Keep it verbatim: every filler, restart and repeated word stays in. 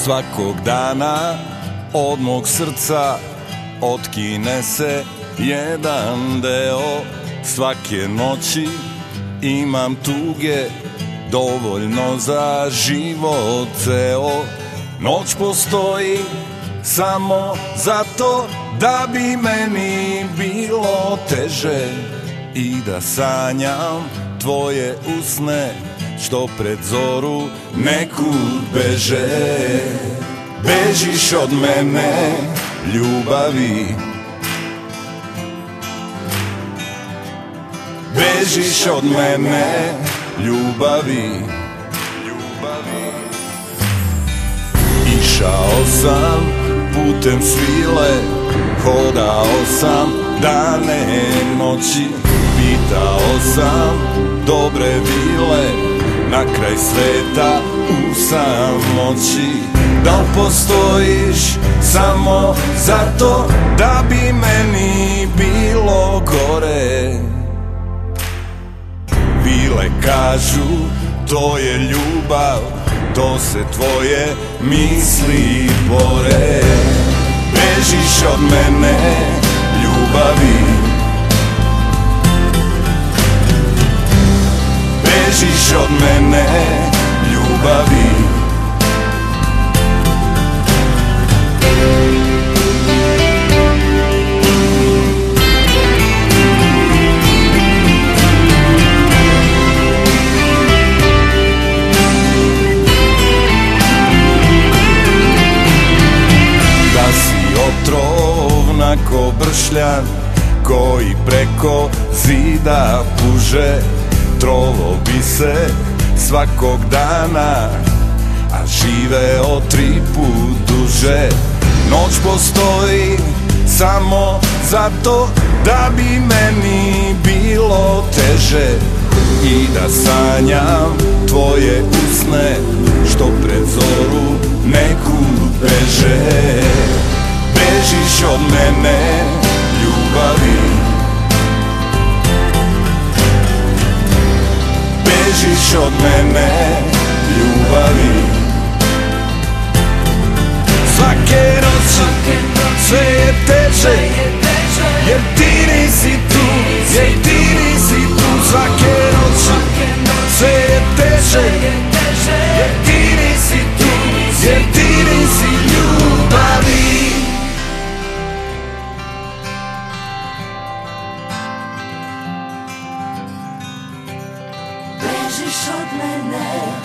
Svakog dana od mog srca otkine se jedan deo. Svake noći imam tuge dovoljno za život ceo. Noć postoji samo zato da bi meni bilo teže i da sanjam tvoje usne što pred zoru nekud beže. Bežiš od mene, ljubavi, bežiš od mene, ljubavi, ljubavi. Išao sam putem svile, hodao sam dane noći, pitao sam dobre vile na kraj sveta u samoći. Da li postojiš samo zato da bi meni bilo gore? Vile kažu to je ljubav, to se tvoje misli bore. Bežiš od mene, ljubavi, bežiš od mene, ljubavi. Da si otrovna ko bršljan koji preko zida puže, trovo bi se svakog dana, a živeo tri put duže. Noć postoji samo zato da bi meni bilo teže i da sanjam tvoje usne što pred zoru nekud beže. Bežiš od mene, ljubavi, bežiš od mene, ljubavi. Svake noći sve je teže, jer ti nisi tu, jer ti nisi tu. Svake noći sve je teže, jer ti nisi tu, jer ti nisi ljubavi. Bežiš od mene,